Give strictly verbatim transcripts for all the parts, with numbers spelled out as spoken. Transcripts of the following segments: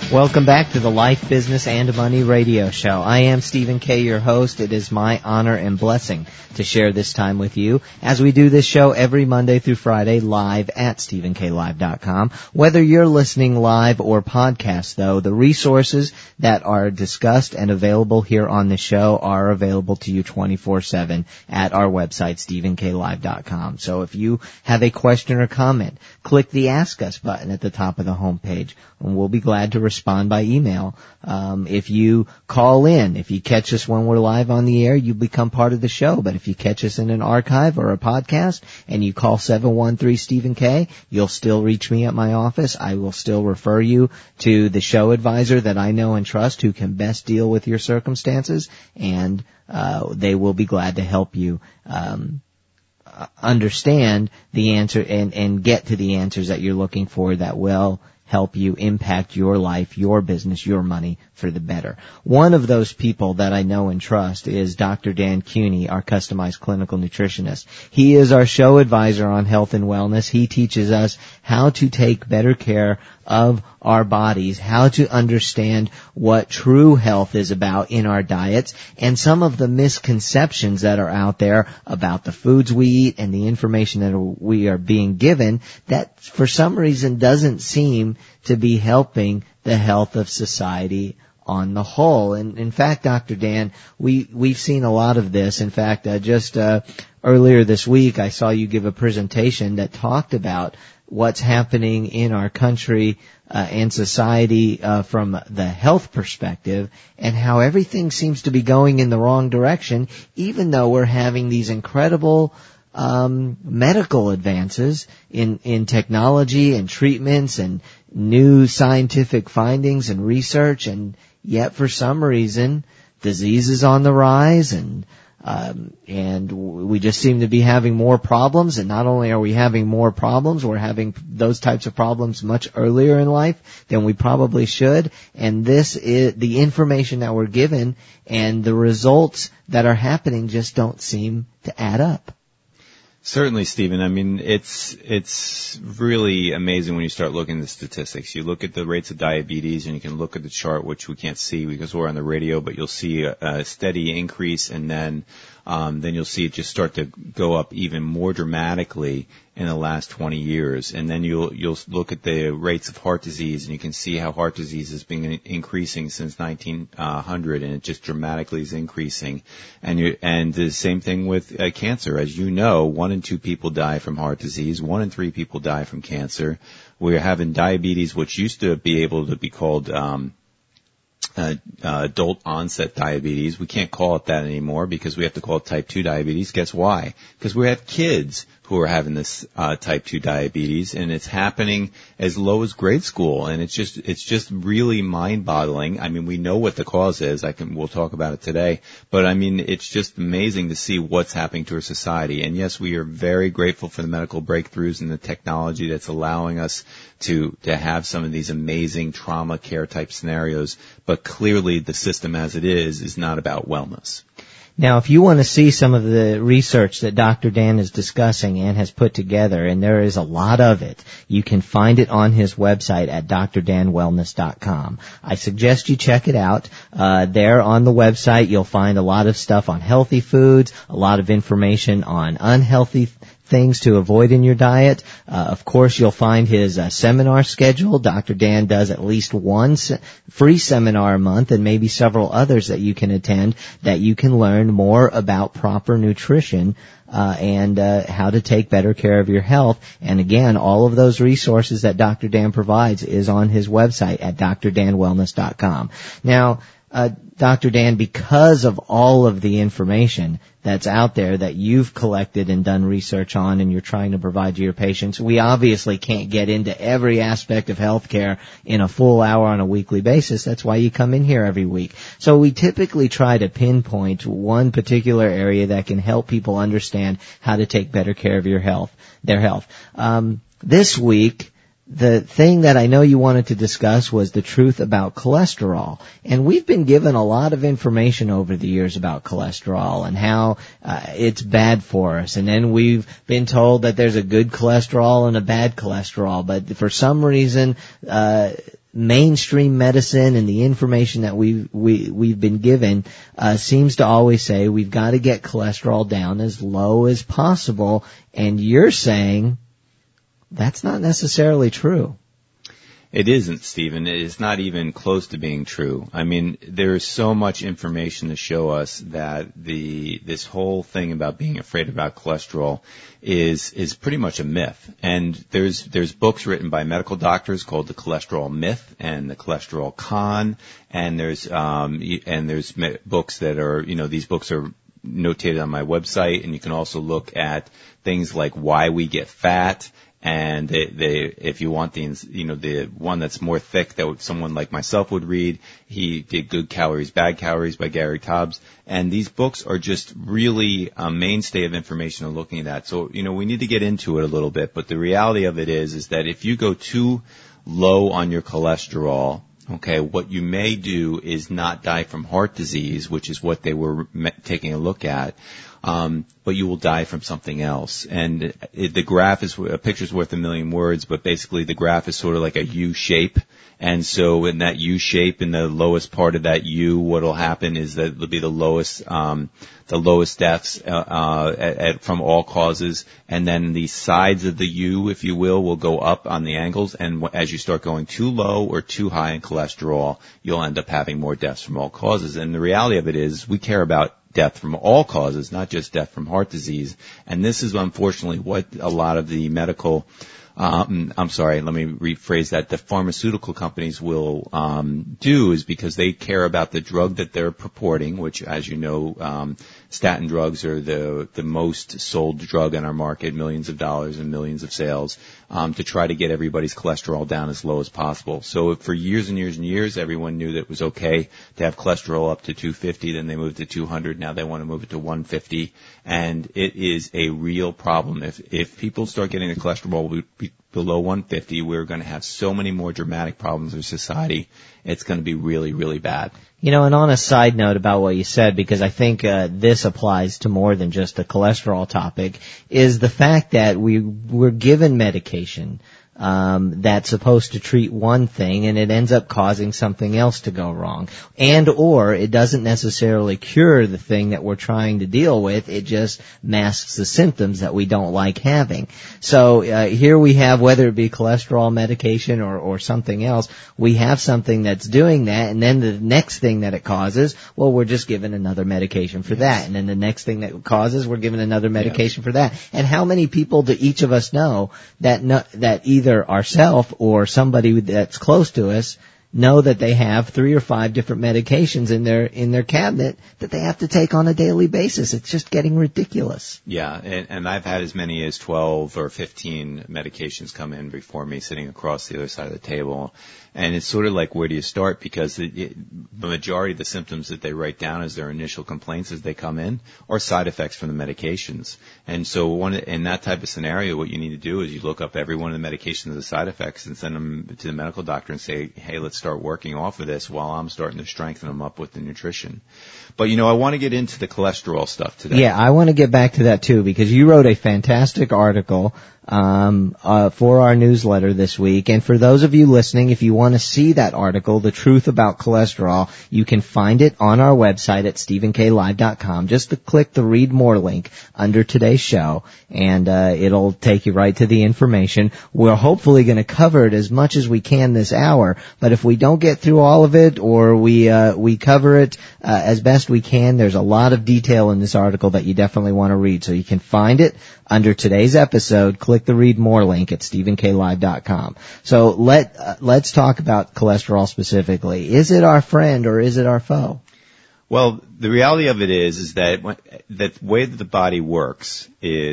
Welcome back to the Life, Business, and Money radio show. I am Stephen K., your host. It is my honor and blessing to share this time with you as we do this show every Monday through Friday live at stephen k live dot com. Whether you're listening live or podcast, though, the resources that are discussed and available here on the show are available to you twenty-four seven at our website, stephen k live dot com. So if you have a question or comment, click the Ask Us button at the top of the homepage, and we'll be glad to respond by email. Um, if you call in, if you catch us when we're live on the air, you become part of the show. But if you catch us in an archive or a podcast and you call seven one three Stephen K, you'll still reach me at my office. I will still refer you to the show advisor that I know and trust who can best deal with your circumstances, and uh, they will be glad to help you um, understand the answer and, and get to the answers that you're looking for that will help you impact your life, your business, your money for the better. One of those people that I know and trust is Doctor Dan Cuny, our customized clinical nutritionist. He is our show advisor on health and wellness. He teaches us how to take better care of our bodies, how to understand what true health is about in our diets, and some of the misconceptions that are out there about the foods we eat and the information that we are being given that for some reason doesn't seem to be helping the health of society on the whole. And in fact, Doctor Dan, we, we've seen a lot of this. In fact, uh, just uh, earlier this week, I saw you give a presentation that talked about what's happening in our country uh, and society uh, from the health perspective, and how everything seems to be going in the wrong direction, even though we're having these incredible um, medical advances in, in technology and treatments and new scientific findings and research, and yet for some reason disease is on the rise, and Um, and we just seem to be having more problems. And not only are we having more problems, we're having those types of problems much earlier in life than we probably should. And this is the information that we're given, and the results that are happening just don't seem to add up. Certainly, Stephen. I mean, it's it's really amazing when you start looking at the statistics. You look at the rates of diabetes, and you can look at the chart, which we can't see because we're on the radio, but you'll see a, a steady increase, and then um, then you'll see it just start to go up even more dramatically in the last twenty years. And then you'll you'll look at the rates of heart disease, and you can see how heart disease has been increasing since nineteen hundred, and it just dramatically is increasing. And you and the same thing with uh, cancer. As you know, one in two people die from heart disease. One in three people die from cancer. We're having diabetes, which used to be able to be called um Uh, uh, adult onset diabetes. We can't call it that anymore because we have to call it type two diabetes. Guess why? Because we have kids who are having this uh, type two diabetes, and it's happening as low as grade school, and it's just it's just really mind-boggling. I mean, we know what the cause is. I can we'll talk about it today, but I mean, it's just amazing to see what's happening to our society. And yes, we are very grateful for the medical breakthroughs and the technology that's allowing us to to have some of these amazing trauma care type scenarios, but clearly the system as it is is not about wellness. Now, if you want to see some of the research that Doctor Dan is discussing and has put together, and there is a lot of it, you can find it on his website at d r dan wellness dot com. I suggest you check it out. Uh, there on the website, you'll find a lot of stuff on healthy foods, a lot of information on unhealthy things to avoid in your diet. Uh, of course, you'll find his uh, seminar schedule. Doctor Dan does at least one se- free seminar a month, and maybe several others that you can attend that you can learn more about proper nutrition uh, and uh, how to take better care of your health. And again, all of those resources that Doctor Dan provides is on his website at d r dan wellness dot com. Now, uh, Doctor Dan, because of all of the information that's out there that you've collected and done research on and you're trying to provide to your patients, we obviously can't get into every aspect of healthcare in a full hour on a weekly basis. That's why you come in here every week. So we typically try to pinpoint one particular area that can help people understand how to take better care of your health, their health. Um, this week, the thing that I know you wanted to discuss was the truth about cholesterol. And we've been given a lot of information over the years about cholesterol and how uh, it's bad for us. And then we've been told that there's a good cholesterol and a bad cholesterol. But for some reason, uh, mainstream medicine and the information that we've, we, we've been given uh, seems to always say we've got to get cholesterol down as low as possible. And you're saying that's not necessarily true. It isn't, Stephen. It is not even close to being true. I mean, there is so much information to show us that the this whole thing about being afraid about cholesterol is is pretty much a myth. And there's there's books written by medical doctors called The Cholesterol Myth and The Cholesterol Con, and there's um and there's books that are, you know, these books are notated on my website, and you can also look at things like Why We Get Fat. And they, they, if you want the, you know, the one that's more thick that someone like myself would read, he did Good Calories, Bad Calories by Gary Taubes. And these books are just really a mainstay of information on looking at that. So, you know, we need to get into it a little bit. But the reality of it is, is that if you go too low on your cholesterol, okay, what you may do is not die from heart disease, which is what they were taking a look at. Um, but you will die from something else. And it, the graph is, a picture's worth a million words, but basically the graph is sort of like a U shape. And so in that U shape, in the lowest part of that U, what'll happen is that it'll be the lowest, um, the lowest deaths, uh, uh at, at, from all causes. And then the sides of the U, if you will, will go up on the angles. And as you start going too low or too high in cholesterol, you'll end up having more deaths from all causes. And the reality of it is we care about death from all causes, not just death from heart disease. And this is unfortunately what a lot of the medical, um, I'm sorry, let me rephrase that, the pharmaceutical companies will um, do is because they care about the drug that they're purporting, which, as you know, um, statin drugs are the, the most sold drug in our market, millions of dollars and millions of sales, um, to try to get everybody's cholesterol down as low as possible. So for years and years and years, everyone knew that it was okay to have cholesterol up to two fifty, then they moved to two hundred, now they want to move it to one fifty, and it is a real problem. If, if people start getting the cholesterol be below one fifty, we're going to have so many more dramatic problems in society. It's going to be really, really bad. You know, and on a side note about what you said, because I think uh, this applies to more than just the cholesterol topic, is the fact that we we're given medication um, that's supposed to treat one thing, and it ends up causing something else to go wrong. And or it doesn't necessarily cure the thing that we're trying to deal with. It just masks the symptoms that we don't like having. So uh, here we have, whether it be cholesterol medication or, or something else, we have something that's doing that, and then the next thing that it causes, well, we're just given another medication for that. And then the next thing that it causes, we're given another medication yes. for that. And how many people do each of us know that no, that either ourselves or somebody that's close to us know that they have three or five different medications in their in their cabinet that they have to take on a daily basis? It's just getting ridiculous. Yeah, and, and I've had as many as twelve or fifteen medications come in before me sitting across the other side of the table. And it's sort of like, where do you start? Because it, it, the majority of the symptoms that they write down as their initial complaints as they come in are side effects from the medications. And so one, in that type of scenario, what you need to do is you look up every one of the medications as side effects and send them to the medical doctor and say, hey, let's start working off of this while I'm starting to strengthen them up with the nutrition. But, you know, I want to get into the cholesterol stuff today. Yeah, I want to get back to that, too, because you wrote a fantastic article um uh for our newsletter this week. And for those of you listening, if you want to see that article, The Truth About Cholesterol, you can find it on our website at stephen k live dot com. Just to click the Read More link under today's show, and uh it'll take you right to the information. We're hopefully going to cover it as much as we can this hour, but if we don't get through all of it, or we uh we cover it uh, as best we can, there's a lot of detail in this article that you definitely want to read. So you can find it under today's episode. Click the Read More link at stephen k live dot com. So let uh, let's talk about cholesterol specifically. Is it our friend or is it our foe? Well, the reality of it is is that when, that the way that the body works is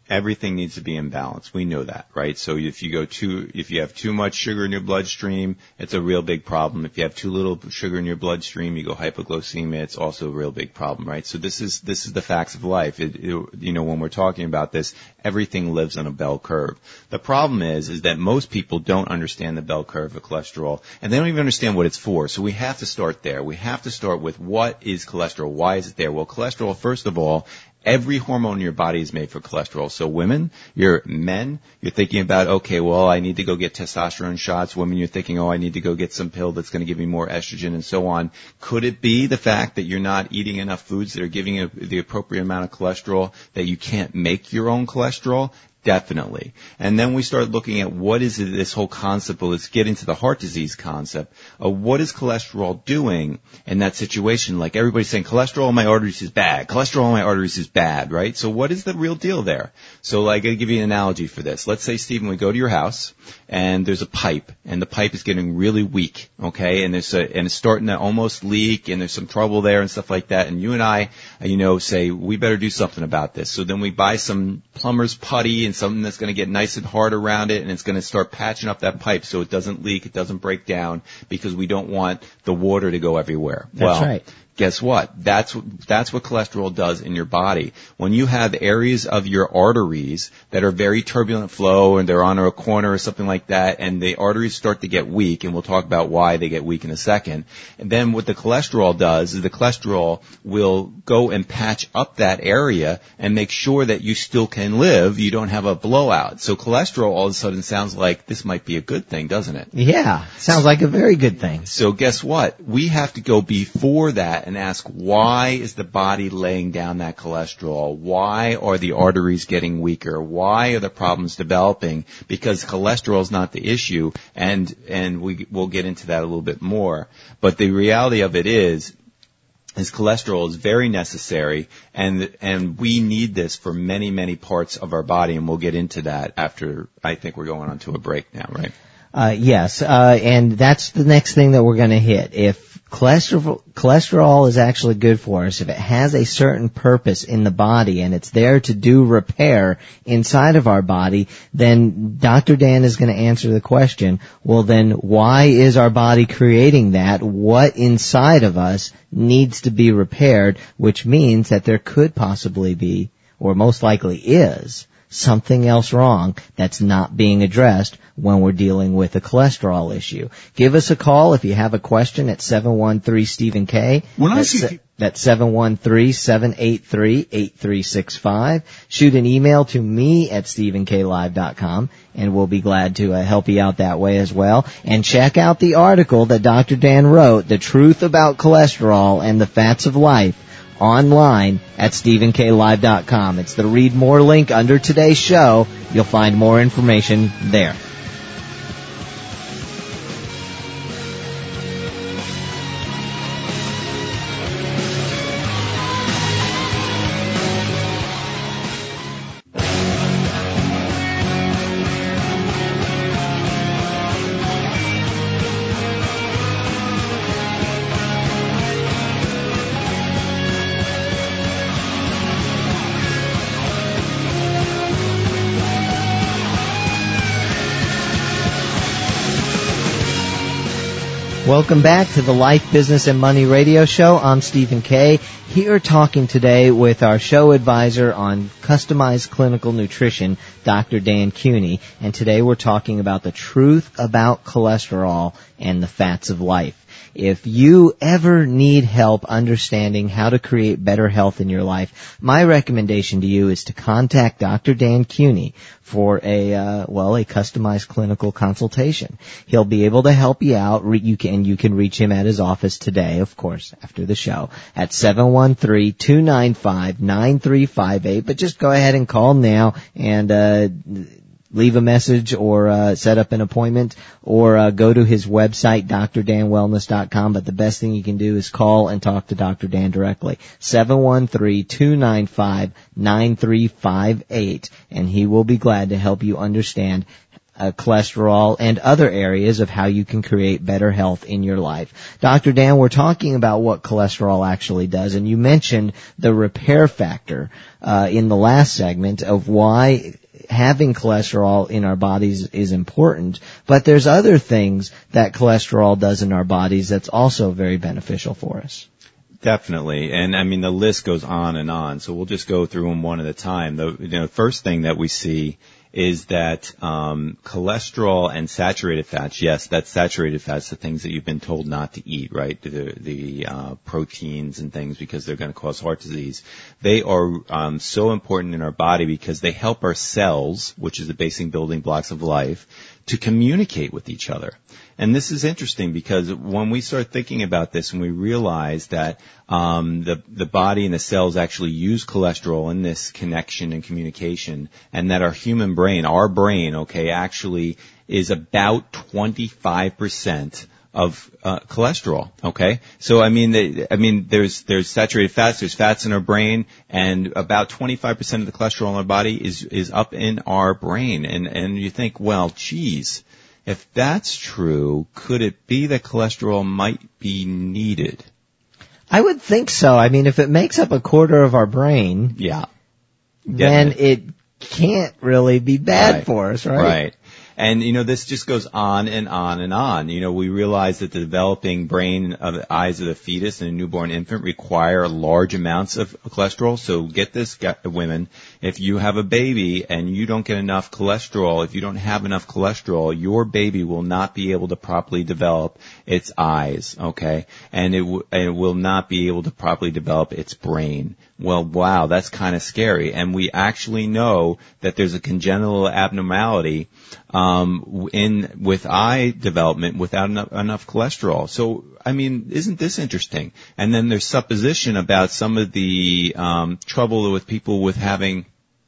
everything needs to be in balance. We know that, right? So if you go too, if you have too much sugar in your bloodstream, it's a real big problem. If you have too little sugar in your bloodstream, you go hypoglycemia, it's also a real big problem, right? So this is, this is the facts of life. It, it, you know, when we're talking about this, everything lives on a bell curve. The problem is, is that most people don't understand the bell curve of cholesterol, and they don't even understand what it's for. So we have to start there. We have to start with what is cholesterol? Why is it there? Well, cholesterol, first of all, every hormone in your body is made for cholesterol. So women, you're men, you're thinking about, okay, well, I need to go get testosterone shots. Women, you're thinking, oh, I need to go get some pill that's going to give me more estrogen and so on. Could it be the fact that you're not eating enough foods that are giving you the appropriate amount of cholesterol, that you can't make your own cholesterol? Definitely. And then we start looking at what is this whole concept, well, let's get into the heart disease concept of what is cholesterol doing in that situation. Like everybody's saying, cholesterol in my arteries is bad. Cholesterol in my arteries is bad, right? So what is the real deal there? So like, I'll give you an analogy for this. Let's say, Stephen, we go to your house and there's a pipe and the pipe is getting really weak, okay? And there's a, and it's starting to almost leak and there's some trouble there and stuff like that. And you and I, you know, say, we better do something about this. So then we buy some plumber's putty and something that's going to get nice and hard around it, and it's going to start patching up that pipe so it doesn't leak, it doesn't break down, because we don't want the water to go everywhere. That's well, right. Guess what? That's, that's what cholesterol does in your body. When you have areas of your arteries that are very turbulent flow and they're on a corner or something like that, and the arteries start to get weak, and we'll talk about why they get weak in a second. And then what the cholesterol does is the cholesterol will go and patch up that area and make sure that you still can live, you don't have a blowout. So cholesterol all of a sudden sounds like this might be a good thing, doesn't it? Yeah, sounds like a very good thing. So guess what? We have to go before that and ask, why is the body laying down that cholesterol? Why are the arteries getting weaker? Why are the problems developing? Because cholesterol is not the issue, and and we we'll get into that a little bit more. But the reality of it is, is cholesterol is very necessary, and and we need this for many, many parts of our body, and we'll get into that after, I think we're going on to a break now, right? Uh, yes, uh, and that's the next thing that we're going to hit. If cholesterol, cholesterol is actually good for us, if it has a certain purpose in the body and it's there to do repair inside of our body, then Doctor Dan is going to answer the question, well then why is our body creating that? What inside of us needs to be repaired? Which means that there could possibly be, or most likely is, something else wrong that's not being addressed when we're dealing with a cholesterol issue. Give us a call if you have a question at seven one three Stephen K. When I that's, see that's seven one three, seven eight three, eight three six five. Shoot an email to me at stephen k live dot com, and we'll be glad to uh, help you out that way as well. And check out the article that Doctor Dan wrote, The Truth About Cholesterol and the Fats of Life, online at stephen k live dot com. It's the Read More link under today's show. You'll find more information there. Welcome back to the Life, Business, and Money Radio Show. I'm Stephen K. Here talking today with our show advisor on customized clinical nutrition, Doctor Dan Cuny. And today we're talking about the truth about cholesterol and the fats of life. If you ever need help understanding how to create better health in your life, my recommendation to you is to contact Doctor Dan Cuny for a, uh, well, a customized clinical consultation. He'll be able to help you out. You can, you can reach him at his office today, of course, after the show, at seven one three, two nine five, nine three five eight. But just go ahead and call now and, uh, leave a message or uh, set up an appointment, or uh, go to his website, d r dan wellness dot com. But the best thing you can do is call and talk to Doctor Dan directly, seven one three, two nine five, nine three five eight, and he will be glad to help you understand uh, cholesterol, and other areas of how you can create better health in your life. Doctor Dan, we're talking about what cholesterol actually does, and you mentioned the repair factor uh, in the last segment of why having cholesterol in our bodies is important, but there's other things that cholesterol does in our bodies that's also very beneficial for us. Definitely. And I mean, the list goes on and on. So we'll just go through them one at a time. The you know, first thing that we see is that um cholesterol and saturated fats, yes, that's saturated fats, the things that you've been told not to eat, right? The the uh proteins and things, because they're going to cause heart disease. They are um so important in our body because they help our cells, which is the basic building blocks of life, to communicate with each other. And this is interesting because when we start thinking about this and we realize that um the the body and the cells actually use cholesterol in this connection and communication, and that our human brain, our brain, okay, actually is about twenty-five percent of uh, cholesterol, okay? So I mean the, I mean there's there's saturated fats, there's fats in our brain, and about twenty-five percent of the cholesterol in our body is is up in our brain. And and you think, well, geez, if that's true, could it be that cholesterol might be needed? I would think so. I mean, if it makes up a quarter of our brain, yeah, then it. it can't really be bad Right. for us, right? Right. And, you know, this just goes on and on and on. You know, we realize that the developing brain of the eyes of the fetus and a newborn infant require large amounts of cholesterol. So get this, women, if you have a baby and you don't get enough cholesterol, if you don't have enough cholesterol, your baby will not be able to properly develop its eyes, okay? And it, w- and it will not be able to properly develop its brain. Well, wow, that's kind of scary. And we actually know that there's a congenital abnormality um in with eye development without enough, enough cholesterol. So, I mean, isn't this interesting? And then there's supposition about some of the um trouble with people with having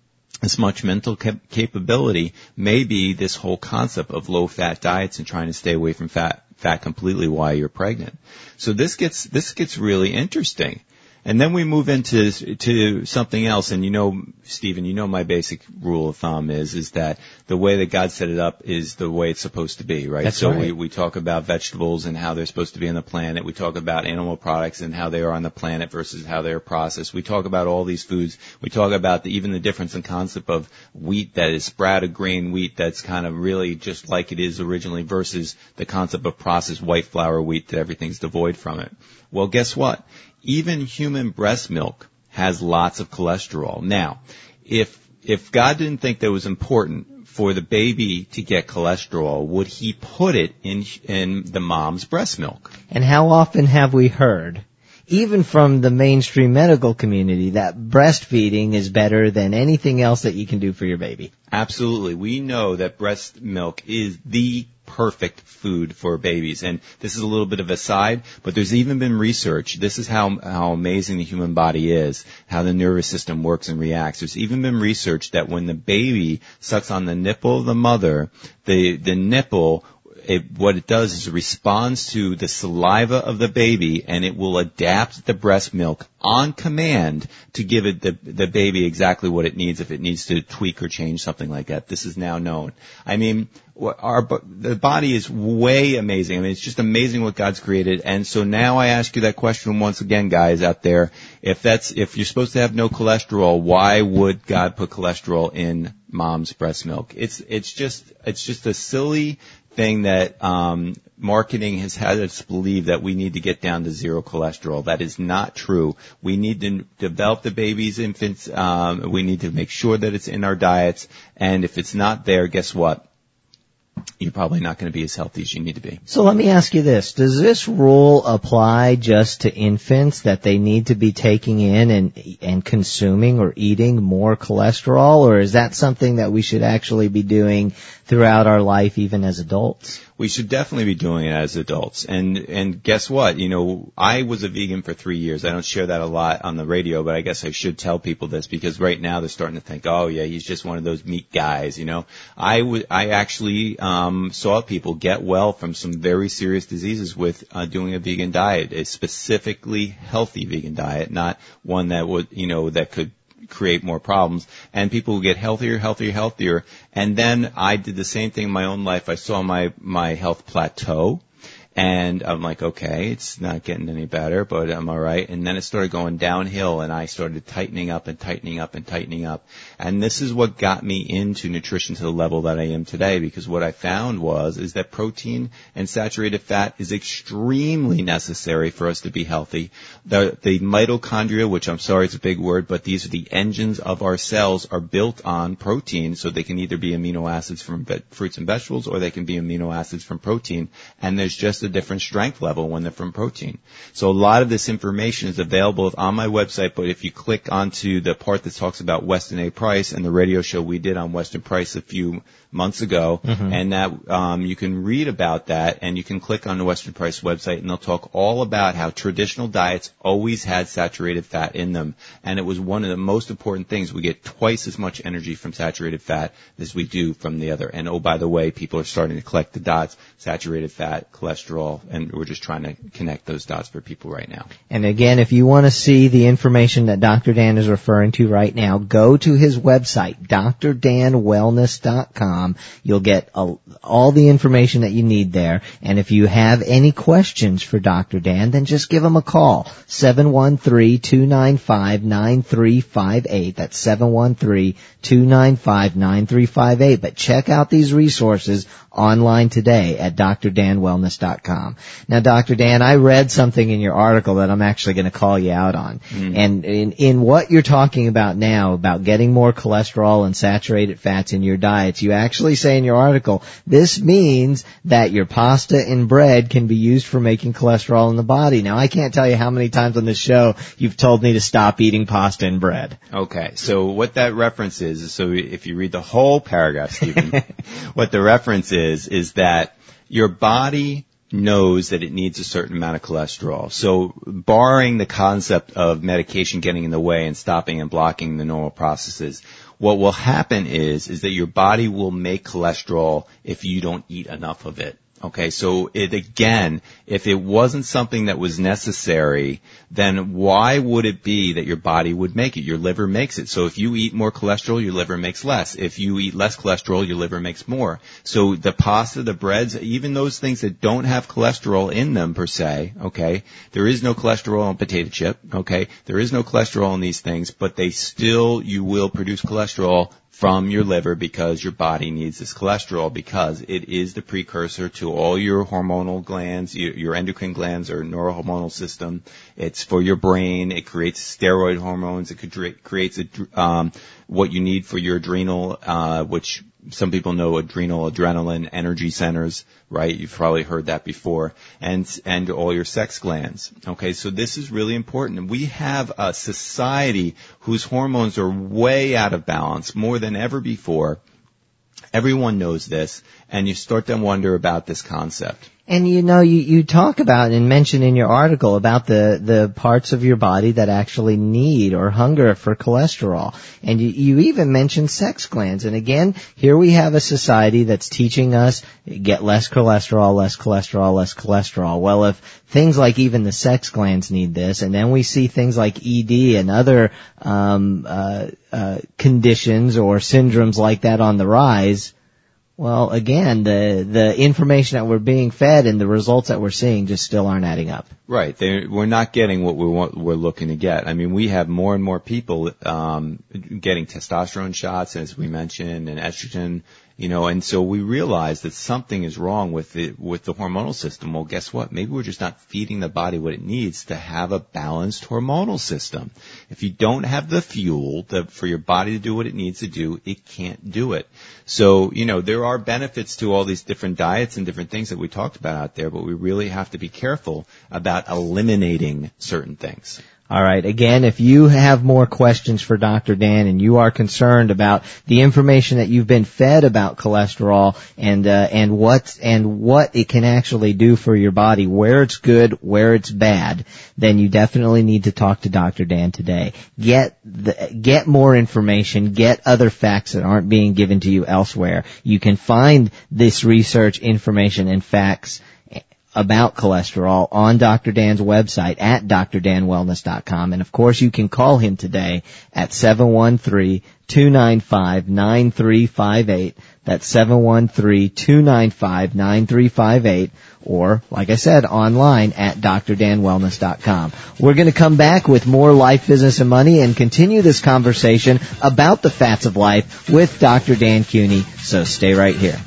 as much mental cap- capability. Maybe this whole concept of low-fat diets and trying to stay away from fat fat completely while you're pregnant. So this gets this gets really interesting. And then we move into to something else. And you know, Stephen, you know my basic rule of thumb is is that the way that God set it up is the way it's supposed to be, right? That's so right. we, we talk about vegetables and how they're supposed to be on the planet. We talk about animal products and how they are on the planet versus how they're processed. We talk about all these foods. We talk about the, even the difference in concept of wheat that is sprouted grain wheat that's kind of really just like it is originally versus the concept of processed white flour wheat that everything's devoid from it. Well, guess what? Even human breast milk has lots of cholesterol. Now, if if God didn't think that it was important for the baby to get cholesterol, would he put it in in the mom's breast milk? And how often have we heard, even from the mainstream medical community, that breastfeeding is better than anything else that you can do for your baby? Absolutely. We know that breast milk is the perfect food for babies. And this is a little bit of a side, but there's even been research. This is how, how amazing the human body is, how the nervous system works and reacts. There's even been research that when the baby sucks on the nipple of the mother, the, the nipple, it, what it does is it responds to the saliva of the baby, and it will adapt the breast milk on command to give it the, the baby exactly what it needs if it needs to tweak or change something like that. This is now known. I mean, our the body is way amazing. I mean, it's just amazing what God's created. And so now I ask you that question once again, guys out there. If that's if you're supposed to have no cholesterol, why would God put cholesterol in mom's breast milk? It's it's just it's just a silly thing that um marketing has had us believe that we need to get down to zero cholesterol. That is not true. We need to develop the babies, infants. Um, we need to make sure that it's in our diets. And if it's not there, guess what? You're probably not going to be as healthy as you need to be. So let me ask you this. Does this rule apply just to infants, that they need to be taking in and and consuming or eating more cholesterol, or is that something that we should actually be doing throughout our life even as adults? We should definitely be doing it as adults. And and guess what? You know, I was a vegan for three years. I don't share that a lot on the radio, but I guess I should tell people this because right now they're starting to think, oh, yeah, he's just one of those meat guys, you know. I, w- I actually um, saw people get well from some very serious diseases with uh, doing a vegan diet, a specifically healthy vegan diet, not one that would, you know, that could create more problems. And people will get healthier, healthier, healthier. And then I did the same thing in my own life. I saw my, my health plateau. And I'm like, okay, it's not getting any better, but I'm all right. And then it started going downhill, and I started tightening up and tightening up and tightening up. And this is what got me into nutrition to the level that I am today, because what I found was is that protein and saturated fat is extremely necessary for us to be healthy. The, the mitochondria, which I'm sorry, it's a big word, but these are the engines of our cells, are built on protein, so they can either be amino acids from ve- fruits and vegetables, or they can be amino acids from protein. And there's just a different strength level when they're from protein. So a lot of this information is available on my website, but if you click onto the part that talks about Weston A. Price and the radio show we did on Weston Price a few months ago, mm-hmm. and that um, you can read about that, and you can click on the Weston Price website, and they'll talk all about how traditional diets always had saturated fat in them, and it was one of the most important things. We get twice as much energy from saturated fat as we do from the other. And oh, by the way, people are starting to collect the dots: saturated fat, cholesterol, and we're just trying to connect those dots for people right now. And again, if you want to see the information that Doctor Dan is referring to right now, go to his website, D R Dan Wellness dot com. You'll get a, all the information that you need there. And if you have any questions for Doctor Dan, then just give him a call, seven one three, two nine five, nine three five eight. That's seven one three, two nine five, nine three five eight. But check out these resources online today at D R Dan Wellness dot com. Now, Doctor Dan, I read something in your article that I'm actually going to call you out on. Mm. And in, in what you're talking about now, about getting more cholesterol and saturated fats in your diets, you actually say in your article, this means that your pasta and bread can be used for making cholesterol in the body. Now, I can't tell you how many times on this show you've told me to stop eating pasta and bread. Okay, so what that reference is, so if you read the whole paragraph, Stephen, what the reference is, is that your body knows that it needs a certain amount of cholesterol. So barring the concept of medication getting in the way and stopping and blocking the normal processes, what will happen is, is that your body will make cholesterol if you don't eat enough of it. Okay, so it again, if it wasn't something that was necessary, then why would it be that your body would make it? Your liver makes it. So if you eat more cholesterol, your liver makes less. If you eat less cholesterol, your liver makes more. So the pasta, the breads, even those things that don't have cholesterol in them per se, okay, there is no cholesterol in potato chip, okay, there is no cholesterol in these things, but they still, you will produce cholesterol from your liver because your body needs this cholesterol, because it is the precursor to all your hormonal glands, your, your endocrine glands or neurohormonal system. It's for your brain. It creates steroid hormones. It could, creates a, um, what you need for your adrenal, uh, which some people know adrenal, adrenaline, energy centers, right? You've probably heard that before. And, and all your sex glands. Okay, so this is really important. We have a society whose hormones are way out of balance, more than ever before. Everyone knows this, and you start to wonder about this concept. And you know, you, you talk about and mention in your article about the, the parts of your body that actually need or hunger for cholesterol. And you, you even mention sex glands. And again, here we have a society that's teaching us get less cholesterol, less cholesterol, less cholesterol. Well, if things like even the sex glands need this, and then we see things like E D and other um, uh, uh, conditions or syndromes like that on the rise, well, again, the the information that we're being fed and the results that we're seeing just still aren't adding up. Right. They, we're not getting what we want, we're looking to get. I mean, we have more and more people um, getting testosterone shots, as we mentioned, and estrogen. You know, and so we realize that something is wrong with the, with the hormonal system. Well, guess what? Maybe we're just not feeding the body what it needs to have a balanced hormonal system. If you don't have the fuel to, for your body to do what it needs to do, it can't do it. So, you know, there are benefits to all these different diets and different things that we talked about out there, but we really have to be careful about eliminating certain things. All right. Again, if you have more questions for Doctor Dan and you are concerned about the information that you've been fed about cholesterol and uh, and what and what it can actually do for your body, where it's good, where it's bad, then you definitely need to talk to Doctor Dan today. Get the, get more information, get other facts that aren't being given to you elsewhere. You can find this research, information, and facts about cholesterol on Doctor Dan's website at d r dan wellness dot com. And of course, you can call him today at seven one three, two nine five, nine three five eight. That's seven one three, two nine five, nine three five eight. Or, like I said, online at d r dan wellness dot com. We're going to come back with more Life, Business, and Money and continue this conversation about the fats of life with Doctor Dan Cuny. So stay right here.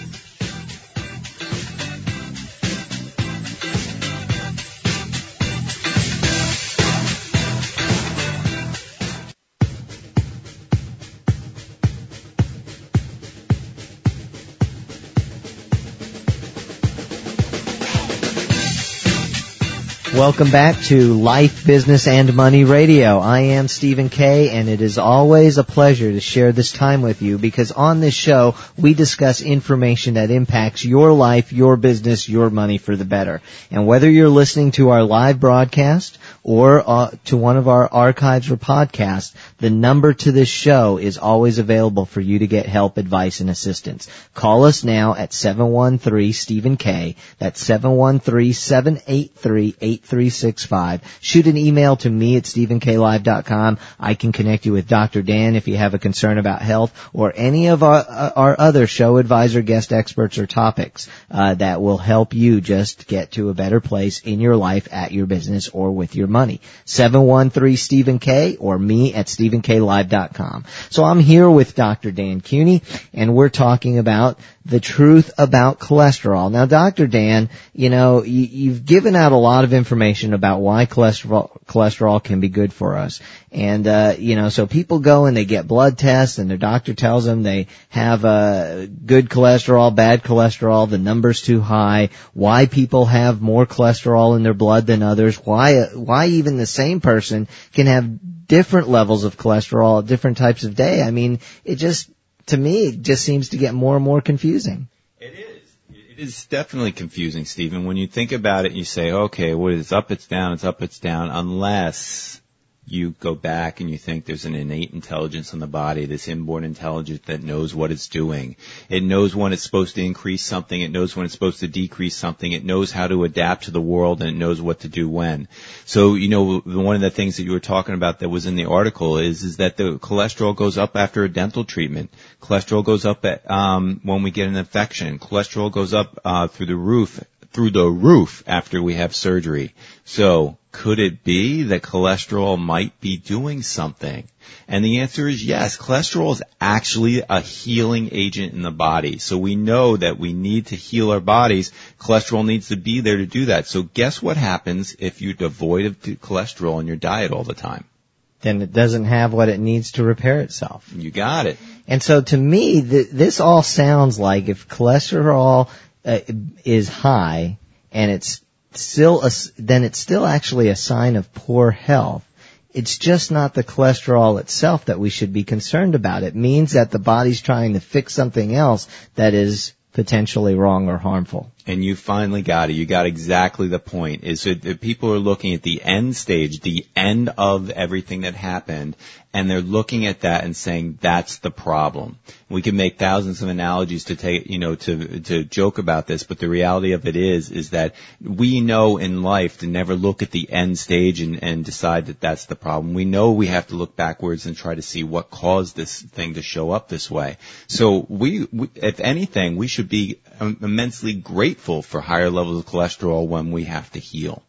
Welcome back to Life, Business, and Money Radio. I am Stephen Kay, and it is always a pleasure to share this time with you because on this show, we discuss information that impacts your life, your business, your money for the better. And whether you're listening to our live broadcast or uh, to one of our archives or podcasts, the number to this show is always available for you to get help, advice, and assistance. Call us now at seven one three, Stephen K. That's seven one three, seven eight three, eight three six five. Shoot an email to me at stephen k live dot com. I can connect you with Doctor Dan if you have a concern about health or any of our, uh, our other show advisor, guest experts, or topics uh, that will help you just get to a better place in your life, at your business, or with your money. seven one three, Stephen K. or me at stephen k live dot com. So I'm here with Doctor Dan Cuny, and we're talking about the truth about cholesterol. Now, Doctor Dan, you know, you, you've given out a lot of information about why cholesterol cholesterol can be good for us. And, uh, you know, so people go and they get blood tests and their doctor tells them they have uh, good cholesterol, bad cholesterol, the number's too high, why people have more cholesterol in their blood than others, why, why even the same person can have different levels of cholesterol at different types of day. I mean, it just, to me, it just seems to get more and more confusing. It is. It is definitely confusing, Stephen. When you think about it, you say, okay, well, it's up, it's down, it's up, it's down, unless you go back and you think there's an innate intelligence in the body, this inborn intelligence that knows what it's doing. It knows when it's supposed to increase something. It knows when it's supposed to decrease something. It knows how to adapt to the world, and it knows what to do when. So, you know, one of the things that you were talking about that was in the article is, is that the cholesterol goes up after a dental treatment. Cholesterol goes up at, um, when we get an infection. Cholesterol goes up, uh, through the roof, through the roof after we have surgery. So, could it be that cholesterol might be doing something? And the answer is yes. Cholesterol is actually a healing agent in the body. So we know that we need to heal our bodies. Cholesterol needs to be there to do that. So guess what happens if you're devoid of cholesterol in your diet all the time? Then it doesn't have what it needs to repair itself. You got it. And so to me, th- this all sounds like if cholesterol uh, is high and it's still a, then it's still actually a sign of poor health. It's just not the cholesterol itself that we should be concerned about. It means that the body's trying to fix something else that is potentially wrong or harmful. And you finally got it. You got exactly the point. Is that people are looking at the end stage, the end of everything that happened, and they're looking at that and saying that's the problem. We can make thousands of analogies to take, you know, to to joke about this, but the reality of it is, is that we know in life to never look at the end stage and, and decide that that's the problem. We know we have to look backwards and try to see what caused this thing to show up this way. So we, we if anything, we should be immensely grateful for higher levels of cholesterol when we have to heal.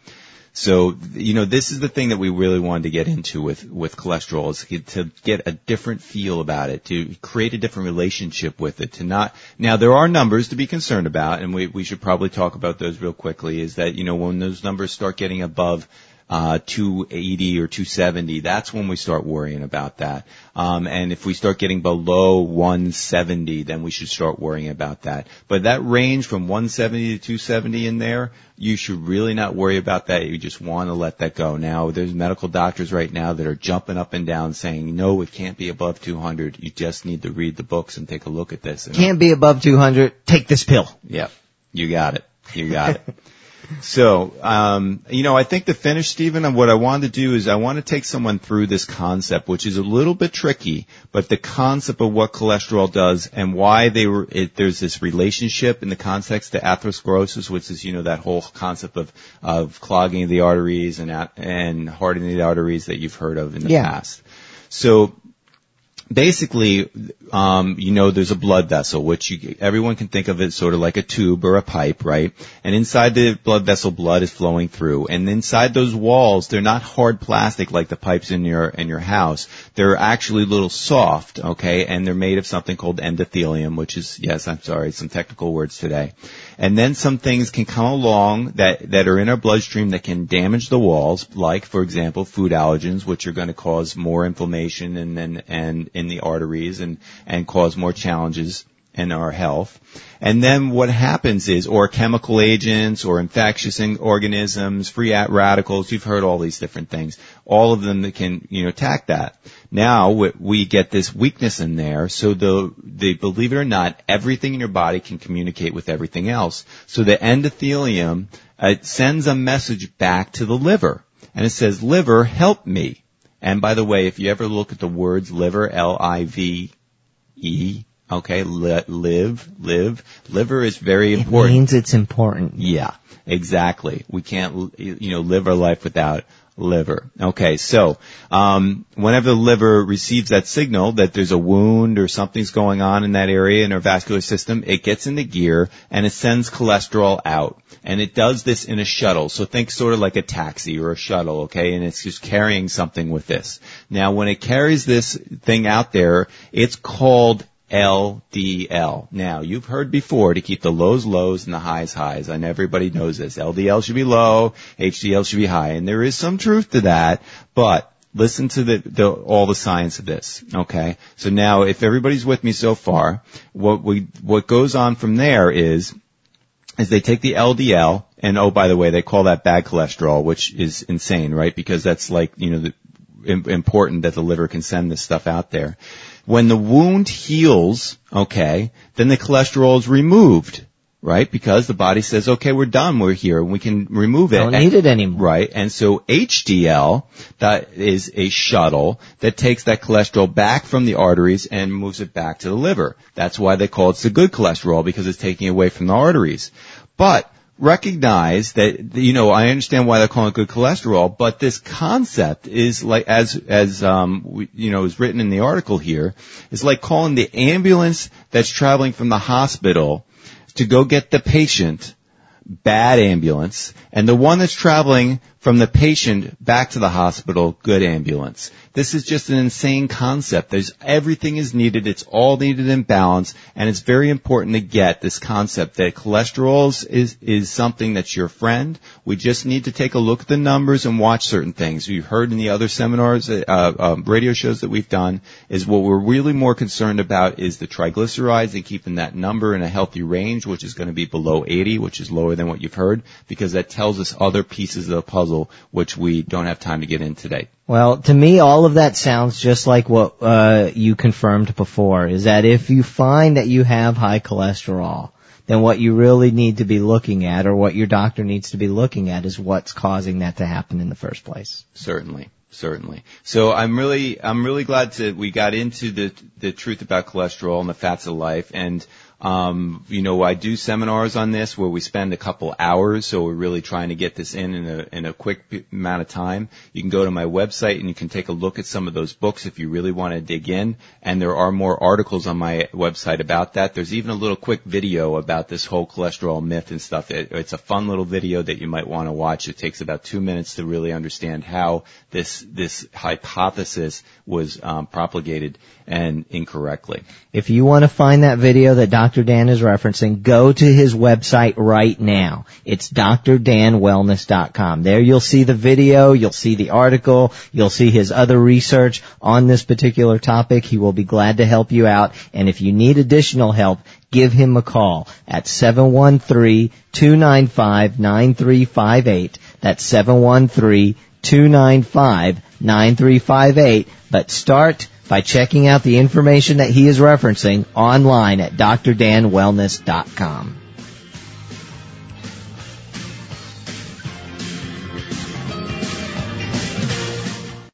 So, you know, this is the thing that we really wanted to get into with, with cholesterol, is to get a different feel about it, to create a different relationship with it, to not, now there are numbers to be concerned about, and we, we should probably talk about those real quickly, is that, you know, when those numbers start getting above Uh, two eighty or two seventy, that's when we start worrying about that. Um, and if we start getting below one seventy, then we should start worrying about that. But that range from one seventy to two seventy in there, you should really not worry about that. You just want to let that go. Now, there's medical doctors right now that are jumping up and down saying, no, it can't be above two hundred. You just need to read the books and take a look at this. Can't be above two hundred. Take this pill. Yep. You got it. You got it. So, um, you know, I think to finish, Stephen, what I wanted to do is I want to take someone through this concept, which is a little bit tricky, but the concept of what cholesterol does and why they were, it, there's this relationship in the context of atherosclerosis, which is, you know, that whole concept of, of clogging the arteries and, and hardening the arteries that you've heard of in the yeah. past. So, basically, um, you know, there's a blood vessel, which you, everyone can think of it sort of like a tube or a pipe, right? And inside the blood vessel, blood is flowing through. And inside those walls, they're not hard plastic like the pipes in your in your house. They're actually a little soft, okay? And they're made of something called endothelium, which is, yes, I'm sorry, some technical words today. And then some things can come along that, that are in our bloodstream that can damage the walls, like, for example, food allergens, which are going to cause more inflammation and and, and in the arteries and, and cause more challenges in our health. And then what happens is, or chemical agents or infectious organisms, free radicals, you've heard all these different things, all of them that can, you know, attack that. Now we, we get this weakness in there, so the, the, believe it or not, everything in your body can communicate with everything else. So the endothelium, uh, sends a message back to the liver, and it says, liver, help me. And by the way, if you ever look at the words liver, L I V E, okay, li- live, live, liver is very important. It means it's important. Yeah, exactly. We can't, you know, live our life without liver. Okay, so um whenever the liver receives that signal that there's a wound or something's going on in that area in our vascular system, it gets into gear and it sends cholesterol out. And it does this in a shuttle. So think sort of like a taxi or a shuttle, okay? And it's just carrying something with this. Now, when it carries this thing out there, it's called L D L. Now, you've heard before to keep the lows lows and the highs highs, and everybody knows this. L D L should be low, H D L should be high, and there is some truth to that, but listen to the, the all the science of this, okay? So now, if everybody's with me so far, what we what goes on from there is is they take the L D L, and oh, by the way, they call that bad cholesterol, which is insane, right? Because that's like, you know, the, important that the liver can send this stuff out there. When the wound heals, okay, then the cholesterol is removed, right? Because the body says, okay, we're done, we're here, and we can remove it. Don't need it anymore. Right, and so H D L, that is a shuttle that takes that cholesterol back from the arteries and moves it back to the liver. That's why they call it the good cholesterol, because it's taking away from the arteries. But recognize that, you know, I understand why they're calling it good cholesterol, but this concept is like, as, as, um, we, you know, is written in the article here, is like calling the ambulance that's traveling from the hospital to go get the patient bad ambulance, and the one that's traveling from the patient back to the hospital, good ambulance. This is just an insane concept. There's everything is needed. It's all needed in balance, and it's very important to get this concept that cholesterol is is something that's your friend. We just need to take a look at the numbers and watch certain things. You've heard in the other seminars, uh, uh, radio shows that we've done, is what we're really more concerned about is the triglycerides and keeping that number in a healthy range, which is going to be below eighty, which is lower than what you've heard, because that tells us other pieces of the puzzle, which we don't have time to get in today. Well, to me, all of that sounds just like what uh you confirmed before, is that if you find that you have high cholesterol, then what you really need to be looking at, or what your doctor needs to be looking at, is what's causing that to happen in the first place. Certainly. Certainly. So I'm really, I'm really glad that we got into the, the truth about cholesterol and the fats of life. And, um, you know, I do seminars on this where we spend a couple hours. So we're really trying to get this in in a, in a quick amount of time. You can go to my website and you can take a look at some of those books if you really want to dig in. And there are more articles on my website about that. There's even a little quick video about this whole cholesterol myth and stuff. It, it's a fun little video that you might want to watch. It takes about two minutes to really understand how this this hypothesis was um, propagated and incorrectly. If you want to find that video that Doctor Dan is referencing, go to his website right now. It's D R Dan Wellness dot com. There you'll see the video, you'll see the article, you'll see his other research on this particular topic. He will be glad to help you out. And if you need additional help, give him a call at seven one three, two nine five, nine three five eight. That's seven one three, two nine five, nine three five eight. But start by checking out the information that he is referencing online at D R Dan Wellness dot com.